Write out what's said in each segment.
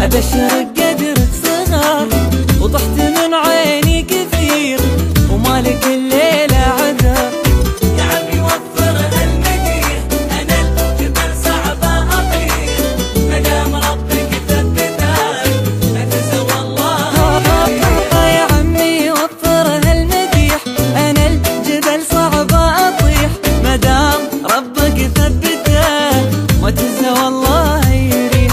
ابشرك قدرك صغار وطحت من عيني كثير ومالك الليلة عذر. يا عمي وفر هالمديح انا الجبل صعب اطير مدام ربك ثبتك ما تنسى والله. يا عمي وفر هالمديح انا الجبل صعب اطيح مدام ربك ثبته ما تنسى والله يريح.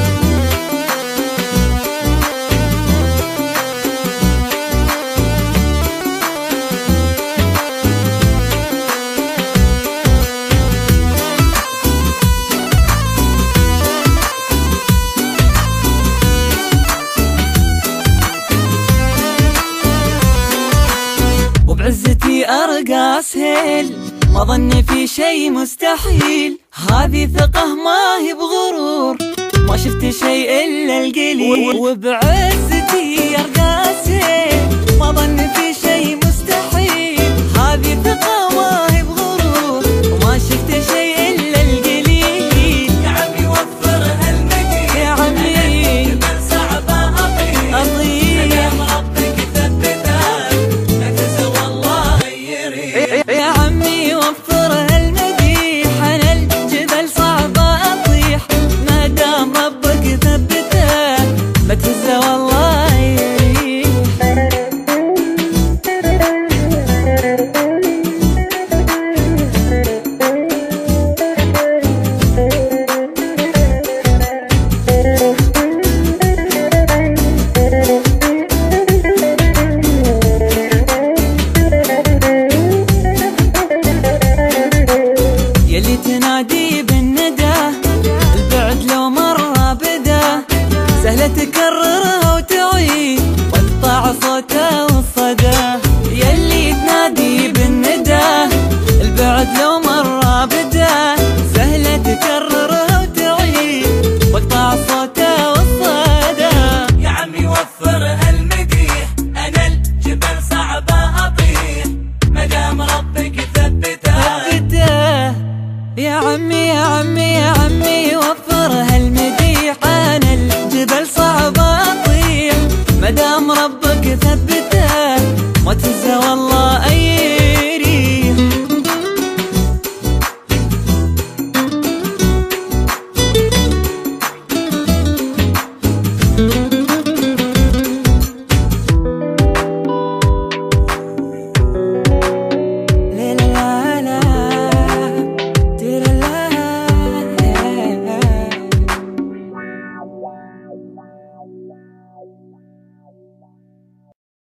وبعزتي ارقى سهل ما ظني في شي مستحيل، هذه ثقة ما هي بغرور ما شفت شي الا القليل. وبعزتي ارقى سهل ما ظني في شي مستحيل، هذه ثقة ما هي بغرور وما شفت شي الا القليل. يا عمي وفر هالمديح يا عمي الجبل صعب اطير مدام ربك ثبتك ما تنسى والله يريح. يا عمي وفر هالمديح انا الجبل صعب اطيح مدام ربك ثبته ما تهزه والله يريح. يلي تنادي بالندى البعد لو مرة بدا سهلة تكررها وتعيد واقطع صوته والصدى. يلي تنادي بالندى البعد لو مرة بدا سهلة تكررها وتعيد واقطع صوته والصدى. يا عمي وفر هالمديح انا الجبل صعب اطيح مدام ربك ثبته. يا عمي يا عمي يا عمي وفر هالمديح انا الجبل صعب اطيح مدام ربك ثبته ما تنسى والله اي